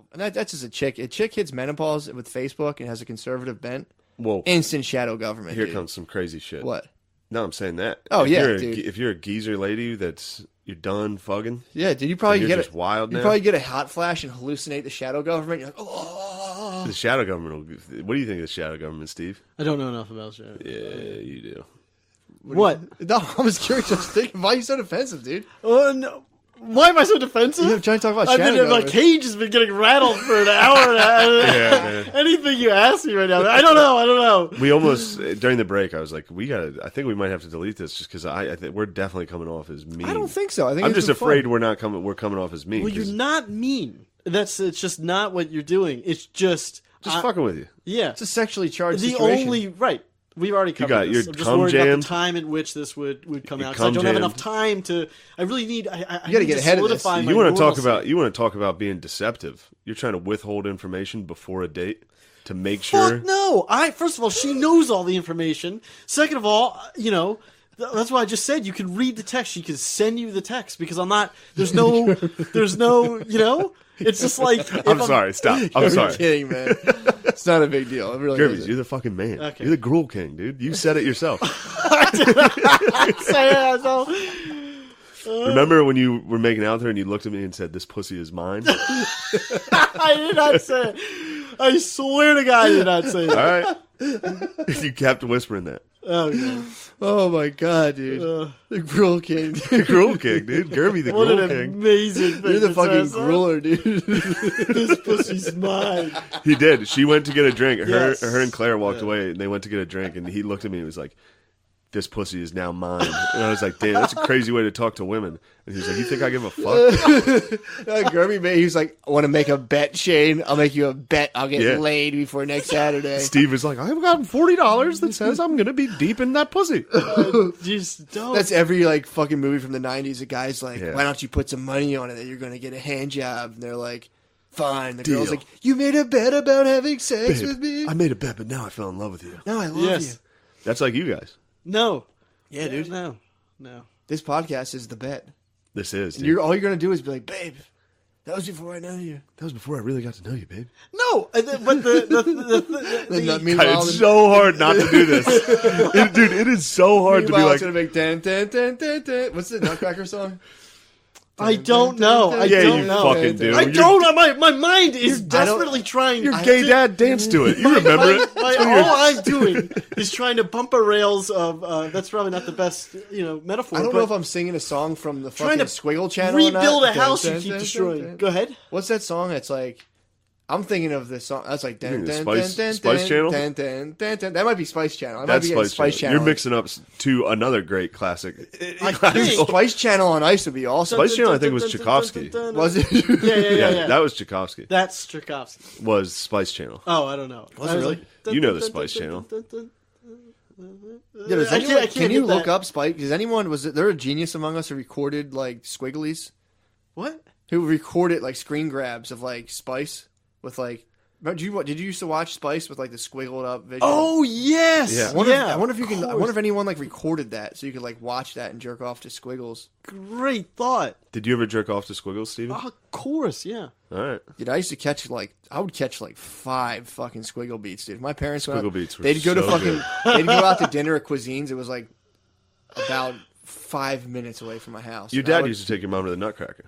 And that's just a chick. A chick hits menopause with Facebook and has a conservative bent. Well, instant shadow government. Here dude. comes some crazy shit. What? No, I'm saying that. Oh, if yeah, you're dude. If you're a geezer lady you're done fugging. Yeah, dude. You probably you're get just wild now. You probably get a hot flash and hallucinate the shadow government. You're like, oh. The shadow government. What do you think of the shadow government, Steve? I don't know enough about shadow. Yeah, you do. What? No, I was curious. I was thinking, why are you so defensive, dude? Oh no. Why am I so defensive? You're trying to talk about I've shadow been, my government. cage has been getting rattled for an hour and a half. Yeah, man. Anything you ask me right now, I don't know. We almost during the break, I was like, I think we might have to delete this just because I think we're definitely coming off as mean. I don't think so. I think I'm it's just been afraid fun. we're coming off as mean. Well, you're 'cause not mean. It's just not what you're doing. It's just fucking with you. Yeah. It's a sexually charged The situation. only right. We've already covered got this. your I'm just cum worried about jammed. the time at which this would come Your out. 'Cause I cum don't have jammed. enough time to. I really need. I gotta need get to ahead of this. solidify my You want to talk normalcy. about being deceptive. You're trying to withhold information before a date to make sure. Fuck no! First of all, she knows all the information. Second of all, that's why I just said you can read the text. She can send you the text because I'm not. There's no. It's just like I'm sorry. Stop. I'm You're sorry. kidding, man. It's not a big deal. It really Gervies, isn't. you're the fucking man. Okay. You're the gruel king, dude. You said it yourself. Remember when you were making out with her and you looked at me and said, "This pussy is mine"? I did not say it. I swear to God, I did not say All that. right. You kept whispering that. Oh, God. Oh my god, dude. The Gruel King. The gruel king, dude. Gerby, the What gruel an king. amazing thing. You're the to fucking say, grueler, dude. This pussy's mine. He did. She went to get a drink. Yes. Her and Claire walked away, and they went to get a drink, and he looked at me and was like, "This pussy is now mine." And I was like, "Damn, that's a crazy way to talk to women." And he was like, "You think I give a fuck?" Gerby, man, he was like, I want to make a bet, Shane. I'll make you a bet. I'll get Yeah. laid before next Saturday. Steve was like, "I've got $40 that says I'm gonna be deep in that pussy." Just don't. That's every like fucking movie from the 90s. A guy's like, Yeah. why don't you put some money on it that you're going to get a hand job? And they're like, fine. The girl's Deal. like, you made a bet about having sex with me? I made a bet, but now I fell in love with you. No, I love Yes. you. That's like you guys. No. Yeah, dude. No. This podcast is the bet. This is. And Dude. all you're going to do is be like, babe, that was before I know you. That was before I really got to know you, babe. No. But the Meanwhile, It's so hard not to do this, dude. It is so hard to be meanwhile, like, it's going to make dun, dun, dun, dun, dun. What's the Nutcracker song? I don't know. I yeah, don't you know. fucking do. I You're- don't. My mind is desperately trying. Your gay dad danced to it. You remember it? All I'm doing is trying to bump a rails of. That's probably not the best, metaphor. I don't but know if I'm singing a song from the trying fucking to Squiggle channel or not. rebuild a Dun, house dun, you keep dun, destroying. dun, dun. Go ahead. What's that song? It's like, I'm thinking of this song. That's like, dun, think dun, the dun, Spice- dun, Spice dun, Channel? dun, dun, dun, dun. That might be Spice Channel. I might That's be getting Spice Channel. You're mixing up to another great classic. I Dude, think. Spice Channel on Ice would be awesome. Spice Channel, I think, was Tchaikovsky. Was it? Yeah. That was Tchaikovsky. That's Tchaikovsky. Was Spice Channel. Oh, I don't know. Was it I was really? like, You know the Spice Channel. Yeah, does I anyone, can't can you hit look that. up Spike? Is anyone, was there a genius among us who recorded like squigglies? What? Who recorded like screen grabs of like Spice with like, did you used to watch Spice with like the squiggled up vision? Oh yes. Yeah. I wonder if anyone like recorded that so you could like watch that and jerk off to squiggles. Great thought. Did you ever jerk off to Squiggles, Steven? Of course, yeah. All right. Dude, I used to catch like 5 fucking squiggle beats, dude. My parents went Squiggle out, beats were they'd go to so fucking good. they'd go out to dinner at Cuisines. It was like about 5 minutes away from my house. Your And I dad would- used to take your mom to the Nutcracker.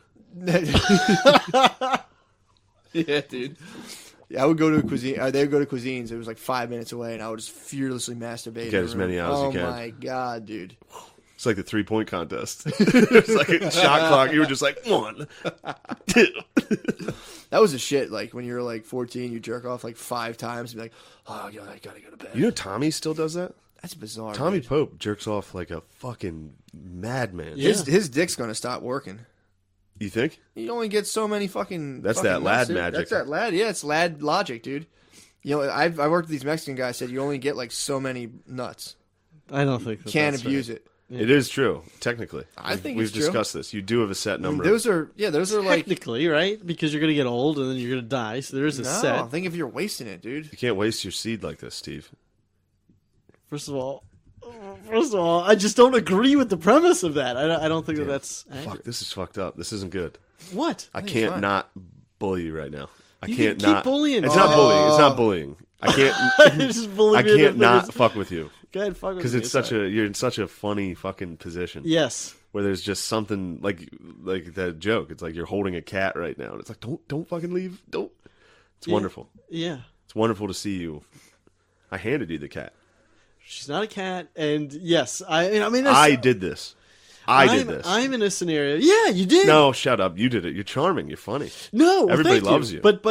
Yeah, dude. Yeah, I would go to a cuisine. They would go to Cuisines. It was like 5 minutes away, and I would just fearlessly masturbate. Get in as the many room. out as you can. Oh my god, dude! It's like the 3-point contest. It's like a shot clock. You were just like 1, 2. That was a shit. Like when you were like 14, you jerk off like 5 times and be like, "Oh god, I gotta go to bed." You know Tommy still does that? That's bizarre. Tommy dude. Pope jerks off like a fucking madman. His dick's gonna stop working. You think? You only get so many fucking. That's fucking that lad nuts, dude. magic. That's that lad. Yeah, it's lad logic, dude. You know, I worked with these Mexican guys. Said you only get like so many nuts. I don't think Can't abuse it. It is true, technically. I think we've it's true. discussed this. You do have a set I mean, number. those are like. Technically, right? Because you're gonna get old and then you're gonna die. So there is a No, set. I think if you're wasting it, dude. You can't waste your seed like this, Steve. First of all, I just don't agree with the premise of that. I don't think that's accurate. Fuck, this is fucked up. This isn't good. What? I think it's can't fine. not bully you right now. I You can't can keep not. bullying. It's not bullying. It's not bullying. I can't. Just bully I me into can't not things. fuck with you Go ahead, fuck with because me, it's you're in such a funny fucking position. Yes. Where there's just something like that joke. It's like you're holding a cat right now, and it's like don't fucking leave. Don't. It's wonderful. Yeah. It's wonderful to see you. I handed you the cat. She's not a cat, and yes, I mean, I did this. I did this. I'm in a scenario. Yeah, you did. No, shut up. You did it. You're charming. You're funny. No, well, Everybody thank loves you. But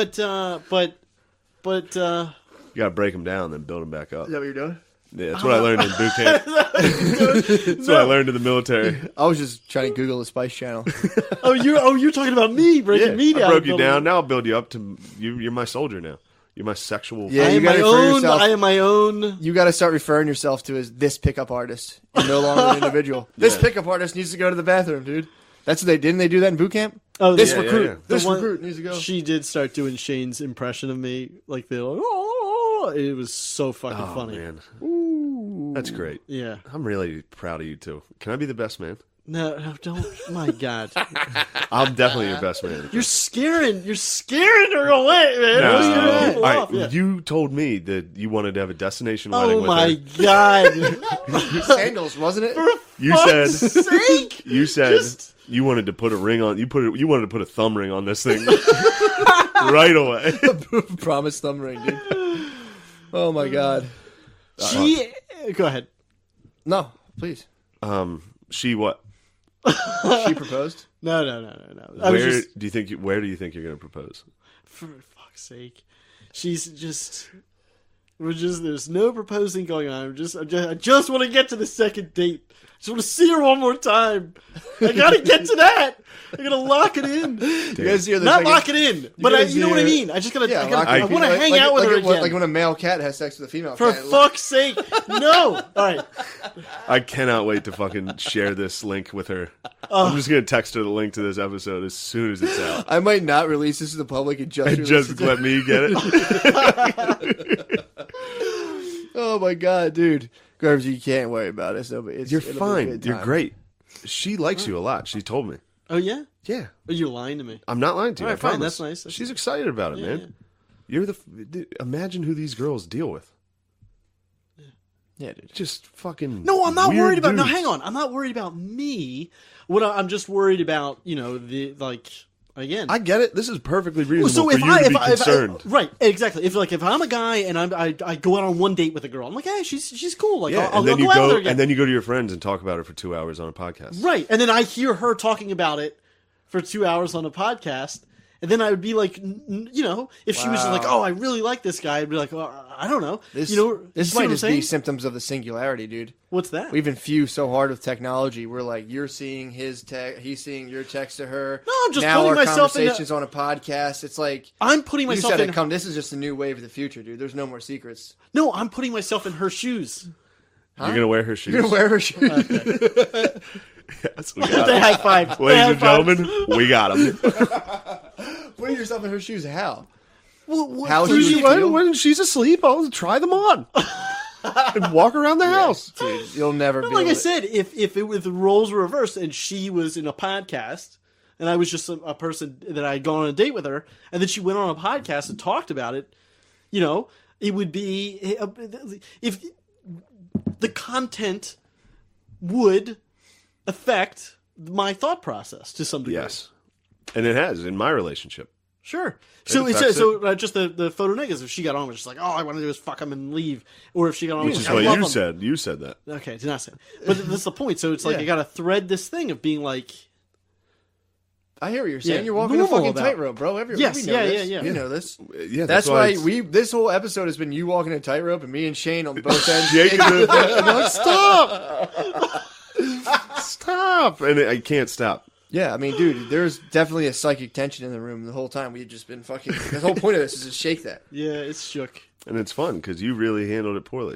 You got to break them down, then build them back up. Is that what you're doing? Yeah, that's what I learned in boot camp. That's what I learned in the military. I was just trying to Google the Spice Channel. you're talking about me breaking me down. I broke you down. Now I'll build you up to you. You're my soldier now. You're my sexual. Yeah, I you am gotta my refer own. yourself- I am my own. You got to start referring yourself to as this pickup artist. You're no longer an individual. This pickup artist needs to go to the bathroom, dude. That's what they didn't they do that in boot camp? Oh, This yeah, recruit, yeah. this The one- recruit needs to go. She did start doing Shane's impression of me, like the oh, it was so fucking Oh funny. man, that's great. Yeah. I'm really proud of you too. Can I be the best man? No, don't. My God, I'm definitely your best man. you're scaring her away, man. No. You're scaring All people right, off, yeah. you told me that you wanted to have a destination wedding Oh with my her. God! Sandals, wasn't it? You said Fuck's sake! you said Just- you wanted to put a ring on. You wanted to put a thumb ring on this thing right away. Promise thumb ring, dude. Oh my God. She. Go ahead. No, please. She what? She proposed. No. I was Where just, do you think? Where do you think you're going to propose? for fuck's sake, she's just. We're just. There's no proposing going on. I just want to get to the second date. I just want to see her one more time. I gotta get to that. I gotta lock it in. You guys see her the Not second- lock it in, but guys you know see what I her- mean. I just gotta. Yeah, I want to hang out with her again. Like when a male cat has sex with a female For cat. fuck's sake, no! All right, I cannot wait to fucking share this link with her. I'm just going to text her the link to this episode as soon as it's out. I might not release this to the public and just And release just it to- let me get it. Oh my God, dude. Garbs, you can't worry about it. So it's, You're it'll be a fine. good You're time. great. She likes you a lot. She told me. oh yeah, Yeah. oh, you're lying to me. I'm not lying to you. All I right, fine. promise. That's nice. That's She's excited about it, man. yeah. You're imagine who these girls deal with. Yeah, dude. Just fucking. No, I'm not weird worried about. No, dudes. hang on. I'm not worried about me. I'm just worried about the again. I get it. This is perfectly Well, reasonable so for you to be concerned. right, exactly. If I'm a guy and I go out on one date with a girl, I'm like, hey, she's cool. Like, Yeah, I'll and then go you out with her go, again. and then you go to your friends and talk about it for 2 hours on a podcast. Right, and then I hear her talking about it for 2 hours on a podcast, and then I would be like, if she was just like, oh, I really like this guy, I'd be like, well, I don't know. This, you this see might what I'm just be saying? symptoms of the singularity, dude. What's that? We've infused so hard with technology. We're like, you're seeing his text, he's seeing your text to her. No, I'm just now putting our myself in conversations on a podcast. It's like I'm putting you myself said in. it come. This is just a new wave of the future, dude. There's no more secrets. No, I'm putting myself in her shoes. You're gonna wear her shoes. You're gonna wear her shoes. Yes, we got They it. high five. Ladies and gentlemen, we got him. Putting yourself in her shoes. How? Well, How so she you- would feel? When she's asleep, I'll try them on and walk around the house. Dude, you'll never be like able I to- said, if the roles were reversed and she was in a podcast and I was just a person that I had gone on a date with her, and then she went on a podcast and talked about it, it would be if the content would affect my thought process to some degree. Yes, and it has in my relationship. Sure. So affects just the photo negatives. If she got on, was just like, all I want to do is fuck him and leave, or if she got on, Which was is like, what I love you him. said. You said that. Okay, did not say. But that's the point. So it's like Yeah. I got to thread this thing of being like, I hear what you're saying. Yeah, You're walking a normal fucking about- tightrope, bro. Yes, we know yeah, this. yeah. You know this. Yeah, That's why it's- this whole episode has been you walking a tightrope and me and Shane on both ends. Jacob, no, stop, stop, and I can't stop. Yeah, I mean, dude, there's definitely a psychic tension in the room the whole time. We've just been fucking. The whole point of this is to shake that. yeah, it's shook. And it's fun because you really handled it poorly.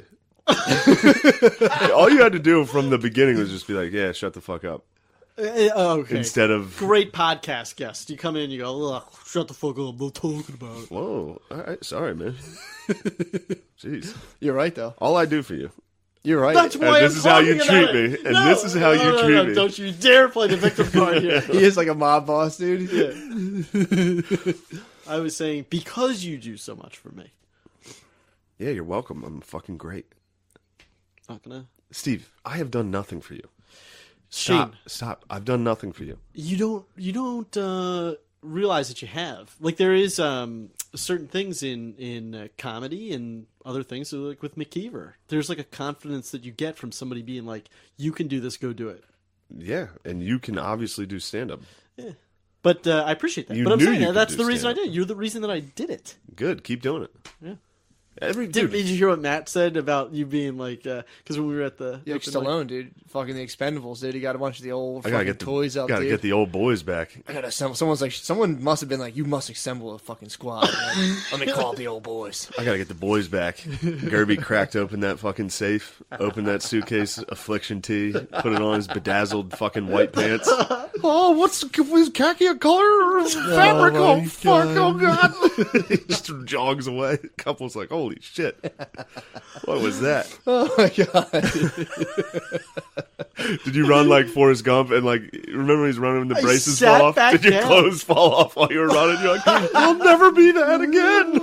All you had to do from the beginning was just be like, "Yeah, shut the fuck up," Okay. instead of Great podcast guest. You come in and you go, ugh, shut the fuck up. I'm not talking about it. "Whoa, all right, sorry, man." Jeez, You're right, though. all I do for you. You're right. That's why this I'm is how you talking about treat it. me, and this is how you treat me. Don't you dare play the victim card here. He is like a mob boss, dude. I was saying because you do so much for me. Yeah, you're welcome. I'm fucking great. Not gonna. Steve, I have done nothing for you. Shane, Stop. I've done nothing for you. you don't realize that you have. Like there is certain things in comedy and other things. So like with McKeever, there's like a confidence that you get from somebody being like, "You can do this. Go do it." Yeah, and you can obviously do stand-up. Yeah. But I appreciate that. You But I'm knew saying you could that's do the reason I stand-up. did. You're the reason that I did it. Good. Keep doing it. Yeah. Did Did you hear what Matt said about you being like? Because when we were at the Yo, open mic- Stallone, dude. Fucking the Expendables, dude. He got a bunch of the old I gotta fucking get the toys out, Gotta dude. get the old boys back. I gotta assemble. Someone must have been like, you must assemble a fucking squad. Man. Let me call the old boys. I gotta get the boys back. Gerby cracked open that fucking safe, opened that suitcase, affliction tee, put it on his bedazzled fucking white pants. Oh, what's khaki a color of fabric? my Oh, fuck! God. Oh god! He just jogs away. Couple's like, holy shit! What was that? Oh my god. Did you run like Forrest Gump and like remember when he's running and the I braces sat fall off? back Did your down. clothes fall off while you were running? You're like, I'll never be that again.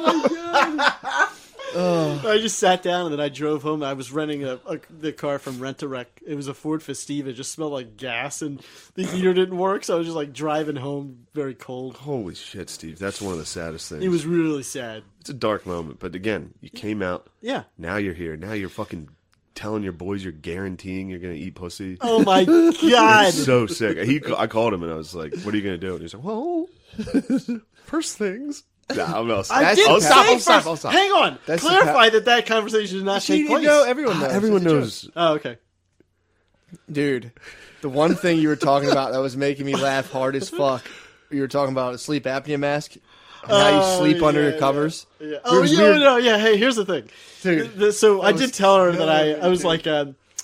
I just sat down and then I drove home. I was renting the car from Rent-A-Wreck. It was a Ford Festiva. It just smelled like gas and the heater didn't work. So I was just like driving home very cold. Holy shit, Steve! That's one of the saddest things. It was really sad. It's a dark moment, but again, you came out. Yeah. Now you're here. Now you're fucking telling your boys you're guaranteeing you're gonna eat pussy. Oh my god. It's so sick. I called him and I was like, "What are you gonna do?" And he's like, "Well, first things." Nah, I'm not. I That's did the say pa- first. I'll stop. Hang on. That's the Clarify that conversation did not take place. No, everyone knows. Everyone It's a joke. knows. Oh, okay. Dude, the one thing you were talking about that was making me laugh hard as fuck, you were talking about a sleep apnea mask. And how you sleep under your covers. Yeah. Oh, Because yeah, no, yeah. Hey, here's the thing. Dude, So I was did tell her that I good, was dude. like,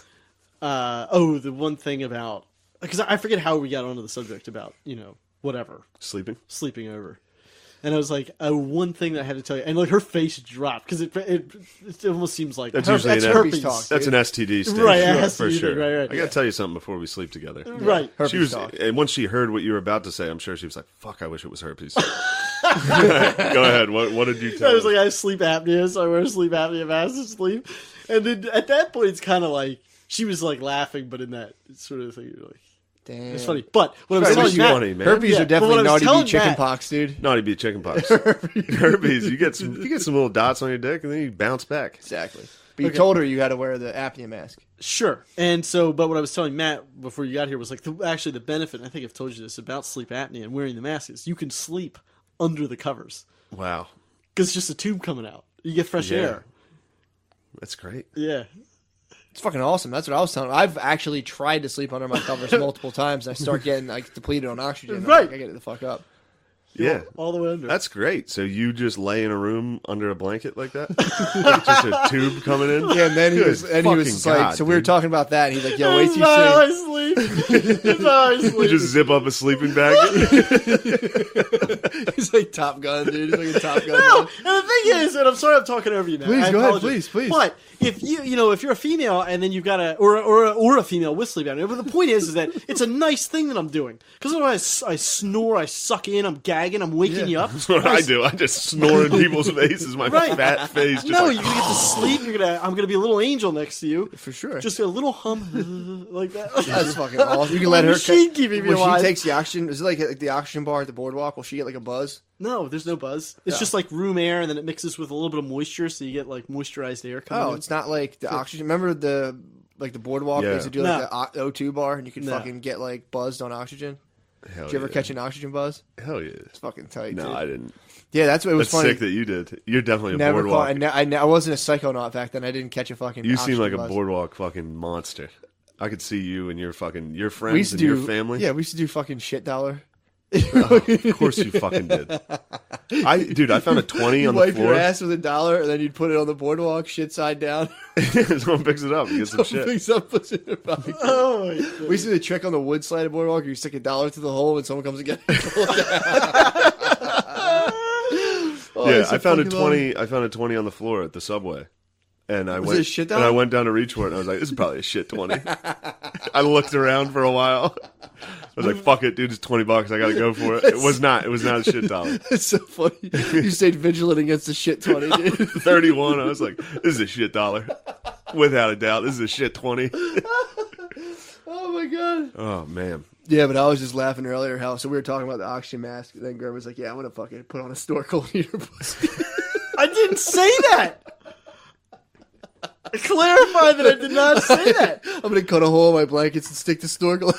the one thing about, because I forget how we got onto the subject about, whatever, Sleeping. sleeping over. And I was like, one thing that I had to tell you, and like her face dropped because it almost seems like That's usually an herpes. talk. That's an STD stage, Right, it for has to be, sure. right, I gotta tell you something before we sleep together. Right. Herpes She was, talk. and once she heard what you were about to say, I'm sure she was like, "Fuck, I wish it was herpes." Go ahead. What did you tell I was her? like, I have sleep apnea, so I wear a sleep apnea mask to sleep. And then at that point, it's kind of like she was like laughing, but in that sort of thing, you're like, damn. it's funny. But what I was It telling was you, Matt, funny, man. Herpes Yeah, are but definitely what I was naughty telling bee chicken Matt- pox, dude. Naughty bee chickenpox. Herpes. You get some little dots on your dick, and then you bounce back. Exactly. But you Okay. told her you had to wear the apnea mask. Sure. And so, but what I was telling Matt before you got here was like, actually the benefit, and I think I've told you this, about sleep apnea and wearing the mask is you can sleep under the covers. Wow, Because it's just a tube coming out. You get fresh Yeah. air. that's great. Yeah. It's fucking awesome. That's what I was telling her. I've actually tried to sleep under my covers multiple times. And I start getting like depleted on oxygen. I'm Right. like, I get it the fuck up. Yeah, All the way under. that's great. So you just lay in a room under a blanket like that, just a tube coming in. Yeah, and then he Good was like, fucking so we were dude. talking about that, and he's like, yo, wait It's till you not how see. I sleep. It's not how I You sleep. just zip up a sleeping bag. He's like Top Gun, dude. He's like a Top Gun. No, dude. and the thing is, and I'm sorry I'm talking over you now. Please, I go ahead, apologize. please. But if if you're a female and then you've got or a female with sleep apnea, but the point is that it's a nice thing that I'm doing because otherwise I snore, I suck in, I'm gagging, I'm waking you up. That's what I do. I just snore in people's faces. My Right. fat face. Just No, like, you're gonna get to sleep. I'm gonna be a little angel next to you. For sure. Just a little hum like that. That's fucking awesome. You can let her. Machine keeping me when alive. she takes the oxygen, is it like the oxygen bar at the boardwalk? Will she get like a buzz? No, there's no buzz. It's just like room air, and then it mixes with a little bit of moisture, so you get like moisturized air coming Oh, in. it's not like the oxygen. Remember the boardwalk? They Yeah. used to do like the O2 bar, and you could No. fucking get like buzzed on oxygen. hell Did you ever yeah. catch an oxygen buzz? Hell yeah. It's fucking tight. No, dude. I didn't. Yeah, that's what it was That's funny. sick that you did. You're definitely a Never boardwalk. caught. I wasn't a psychonaut back then. I didn't catch a fucking. You seem oxygen like a buzz. boardwalk fucking monster. I could see you and your We friends used to and do your family. Yeah, we used to do fucking shit dollar. Of course you fucking did. I found a 20 You on the wipe your floor. ass with $1, and then you'd put it on the boardwalk, shit side down. Someone picks it up and gets some shit. Picks up, puts it in their pocket. Oh my God. We used to do the trick on the wood side of boardwalk. You stick $1 through the hole, and someone comes and gets it. Yeah, I found a 20. I found a 20 on the floor at the subway. And I Was went it a shit and I dollar? went down to reach for it, and I was like, "This is probably a shit 20." I looked around for a while. I was like, "Fuck it, dude! It's $20. I got to go for it." It was not. It was not a shit dollar. It's so funny. You stayed vigilant against the shit 20, dude. 31. I was like, "This is a shit dollar, without a doubt. This is a shit 20." Oh my god. Oh man. Yeah, but I was just laughing earlier how so we were talking about the oxygen mask, and then Graham was like, "Yeah, I'm gonna fucking put on a snorkel and eat her pussy." I didn't say that. Clarify that I did not say that. I'm gonna cut a hole in my blankets and stick the snorkel.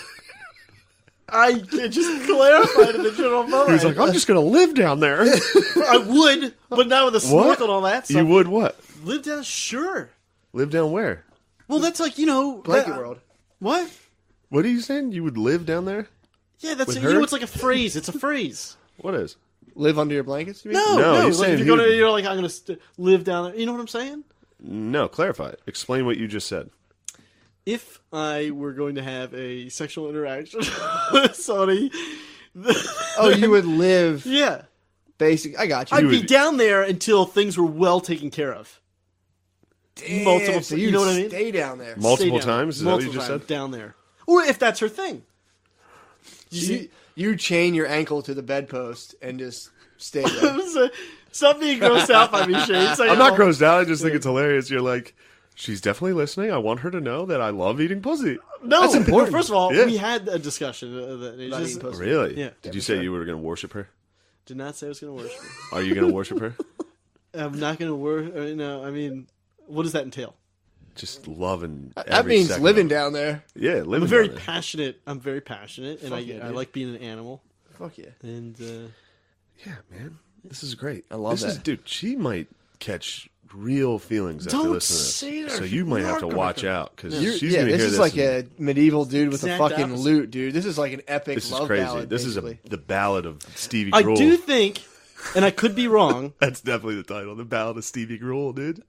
I just clarified to the general public. He was like, "I'm just gonna live down there." I would, but not with a snorkel and all that stuff. You would what? Live down, sure. Live down where? Well, that's like, Blanket world. What? What are you saying? You would live down there? Yeah, that's With her? it's like a phrase. It's a phrase. What is? Live under your blankets? You mean? No, he's like saying if he you're gonna, would- you're like, I'm gonna live down there. You know what I'm saying? No, clarify it. Explain what you just said. If I were going to have a sexual interaction with somebody, Oh, you would live. yeah, Basic. I got you. I'd be would- down there until things were well taken care of. Damn, multiple- so you know what I mean? Stay down there. Multiple Stay down. times? Is that what you Multiple just times said? down there, or if that's her thing. You see, You chain your ankle to the bedpost and just stay there. stop being grossed out by me, Shane. Say I'm not it. grossed out. I just think it's hilarious. You're like, she's definitely listening. I want her to know that I love eating pussy. No, That's important. First of all, Yeah. we had a discussion. That it About just, eating pussy. Really? Yeah. Did you say you were going to worship her? did not say I was going to worship her. Are you going to worship her? I'm not going to worship. No, I mean, what does that entail? Just loving. That every means second living of it. down there. Yeah, living. I'm very down there. passionate. I'm very passionate, and Fuck yeah, I dude. like being an animal. Fuck yeah. And Yeah, man. This is great. I love this is, that. dude, she might catch real feelings after Don't listening to say this. that. So you might have to You're watch gonna- out because You're- she's yeah, going to this hear is this. like and- a medieval dude with Exact a fucking opposite. lute, dude. This is like an epic This is love crazy. ballad. This basically. is the ballad of Stevie I Gruhl. do think, and I could be wrong. That's definitely the title. The ballad of Stevie Gruhl, dude.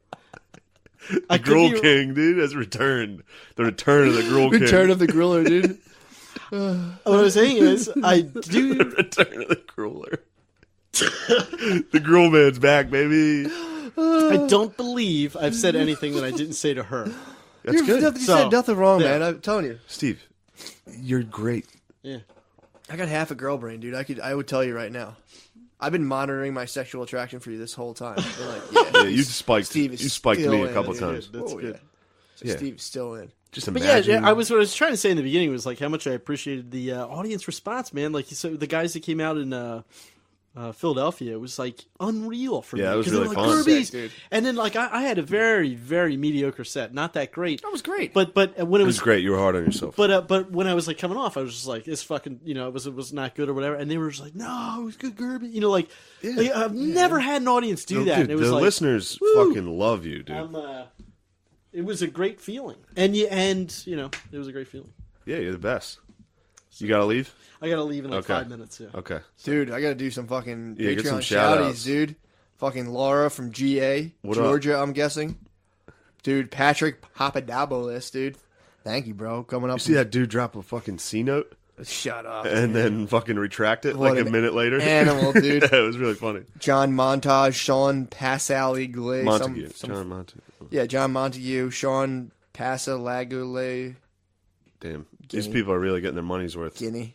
I The could Gruhl be, King, dude, has returned. The return of the Gruhl King. Return of the Griller, dude. What I was saying is, I do. The return of the Gruhler. The Gruhl man's back, baby. I don't believe I've said anything that I didn't say to her. That's good. You said nothing wrong, there. man. I'm telling you. Steve, you're great. Yeah. I got half a girl brain, dude. I would tell you right now. I've been monitoring my sexual attraction for you this whole time. Been like, Yeah, you spiked. Steve is You spiked still me a in, couple dude. times. That's Oh, good. yeah. So Yeah. Steve's still in. Just But imagine. yeah, what I was trying to say in the beginning was like how much I appreciated the audience response, man. Like so the guys that came out in Philadelphia, it was like unreal for me. Yeah, it was 'Cause they really were fun. like, Kirby's. Sick, dude. And then like I had a very, very mediocre set, not that great. That was great. But when it it was was great. You were hard on yourself. But when I was like coming off, I was just like, it's fucking, it was not good or whatever. And they were just like, no, it was good, Gerby. Like, I've never had an audience do that. Dude, And it was the like, listeners woo. fucking love you, dude. it was a great feeling. And it was a great feeling. Yeah, you're the best. You gotta leave? I got to leave in like Okay. 5 minutes. Yeah. Okay. Dude, I got to do some fucking Yeah, get Patreon some shout-outs. shouties, dude. Fucking Laura from GA, What up? Georgia, I'm guessing. Dude, Patrick Papadopoulos, dude. Thank you, bro. Coming up. You see that dude drop a fucking C note Shut up. and then fucking retract it What like a an minute later? animal, dude. Yeah, it was really funny. John Montage, Sean Passaligule. Montague. Some, John Montague. yeah, John Montague, Sean Passalagule, Damn. These Guinea. people are really getting their money's worth. Guinea.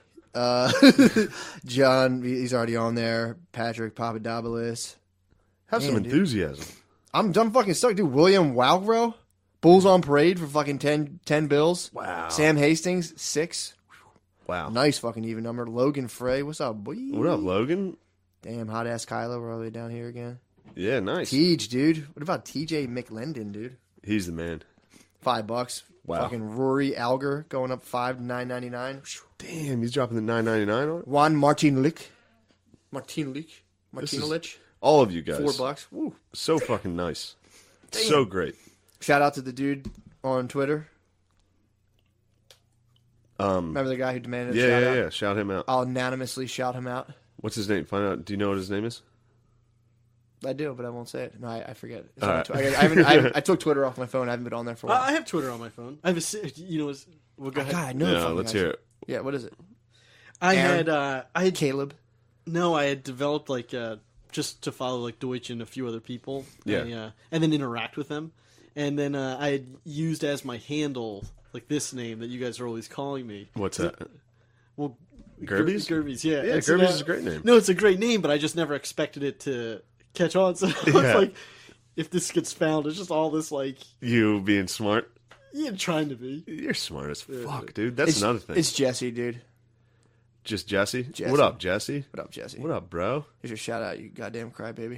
John, he's already on there. Patrick Papadopoulos. Have some Man, dude. enthusiasm. I'm fucking stuck, dude. William Walgro, Bulls on Parade for fucking 10 bills. Wow. Sam Hastings, 6. Wow. Nice fucking even number. Logan Frey, what's up, boy? What up, Logan? Damn, hot ass Kylo, we're all the way down here again. Yeah, nice. Tej, dude. What about TJ McLendon, dude? He's the man. $5. Wow. Fucking Rory Alger going up $5 to $9.99. Damn, he's dropping the $9.99 on it. Juan Martinlich. Martinlich. All of you guys. $4. Woo. So fucking nice. So great. Shout out to the dude on Twitter. Remember the guy who demanded a shout out? Yeah. Shout him out. I'll anonymously shout him out. What's his name? Find out. Do you know what his name is? I do, but I won't say it. No, I forget. It's All on right. I took Twitter off my phone. I haven't been on there for a while. I have Twitter on my phone. I have well, go ahead. God, I know. the Yeah, fucking let's guy. hear it. Yeah, what is it? I Aaron? had Caleb. No, I had developed like just to follow like Deutsch and a few other people. Yeah. And then interact with them. and then I had used as my handle like this name that you guys are always calling me. What's that? Well, Gerbies? Gerbies, yeah. Yeah, And so Gerbies now- is a great name. No, it's a great name, but I just never expected it to catch on. So it's Yeah. like, if this gets found, it's just all this like, You being smart. yeah, trying to be. You're smart as fuck, dude. That's another thing. It's Jesse, dude. Just Jesse? Jesse. What up, Jesse? What up, Jesse? What up, bro? Here's your shout out, you goddamn crybaby.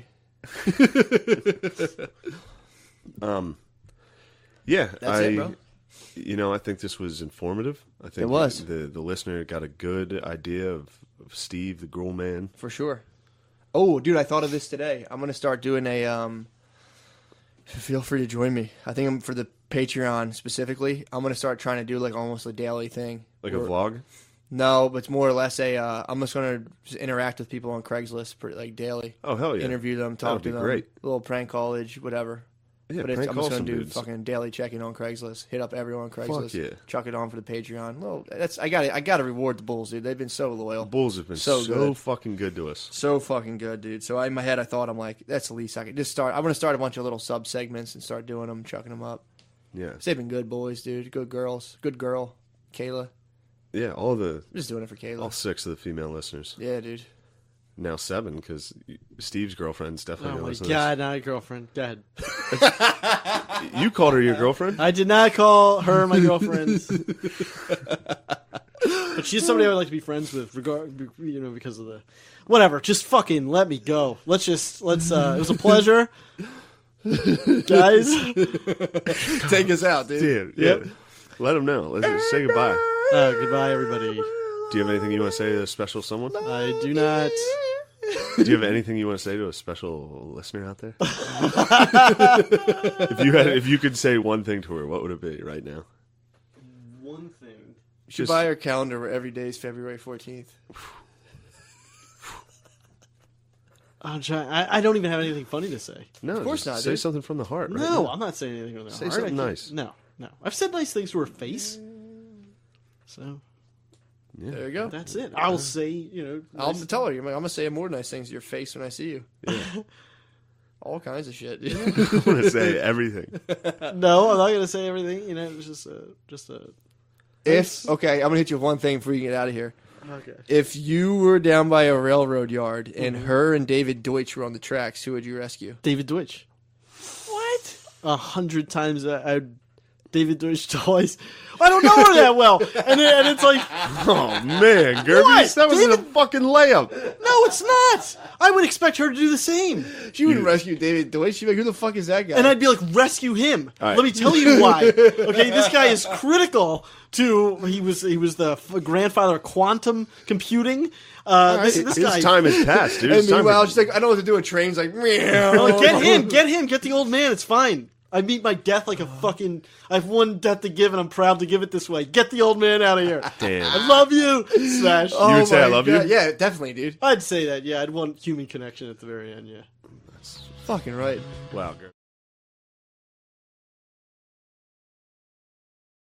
Yeah, That's it, bro. You know, I think this was informative. I think It was. the listener got a good idea of Steve, the Gruel Man. For sure. Oh, dude, I thought of this today. I'm gonna start doing a. Feel free to join me. I think I'm for the Patreon specifically. I'm gonna start trying to do like almost a daily thing. Like a vlog? No, but it's more or less a. I'm just gonna just interact with people on Craigslist like daily. Oh, hell yeah. Interview them, That talk would to be them. great. Little prank college, whatever. Yeah, But prank I'm call just gonna some do dudes. fucking daily checking on Craigslist. Hit up everyone on Craigslist. yeah. Chuck it on for the Patreon. Well, I got to reward the Bulls, dude. They've been so loyal. Bulls have been So so good. fucking good to us. So fucking good, dude. So in my head, I thought, I'm like, that's the least I could just start. I'm gonna start a bunch of little sub segments and start doing them, chucking them up. Yeah. They've been good boys, dude. Good girls. Good girl, Kayla. Yeah, I'm just doing it for all Kayla. 6 of the female listeners. Yeah, dude. Now 7, because Steve's girlfriend's definitely Oh going to my listen god, not a girlfriend. Go ahead. to this. You called her your girlfriend? I did not call her my girlfriend. But she's somebody I would like to be friends with, because of the whatever. Just fucking let me go. Let's. It was a pleasure, guys. Take us out, dude. Dude, Yep. yeah. Let them know. Let's just say goodbye. Goodbye, everybody. Do you have anything you want to say to a special someone? I do not. Do you have anything you want to say to a special listener out there? If you could say one thing to her, what would it be right now? One thing. You should Just- buy her calendar where every day is February 14th. I'm trying. I don't even have anything funny to say. No, Of course just not, Say dude. something from the heart. Right No, now. I'm not saying anything with the Say heart. something I can't- nice. No. I've said nice things to her face. So Yeah. There you go. that's it. I'll say, I'll nice- tell her. I'm gonna say more nice things to your face when I see you. Yeah. All kinds of shit, dude. I want to say everything. No, I'm not gonna say everything. It was just a. Okay, I'm gonna hit you with one thing before you get out of here. Okay. If you were down by a railroad yard and her and David Deutsch were on the tracks, who would you rescue? David Deutsch. What? 100 times David Deutsch twice. I don't know her that well, and it's like, Oh man, Gerbies, What? that was a fucking layup. no, it's not. I would expect her to do the same, She wouldn't rescue David Deutsch. She'd be like, who the fuck is that guy? and I'd be like, rescue him. All right. Let me tell you why. Okay, this guy is critical to. He was the grandfather of quantum computing. This His guy. time has passed, dude. and It's time meanwhile, for- she's like, I know what to do. A train's like, meow. Like, get him, get the old man. It's fine. I meet my death like a fucking. I have one death to give, and I'm proud to give it this way. Get the old man out of here. Damn. I love you. Smash. You would say I my love God. you? Yeah, definitely, dude. I'd say that. Yeah, I'd want human connection at the very end. Yeah. Fucking right. Wow, Gerbies.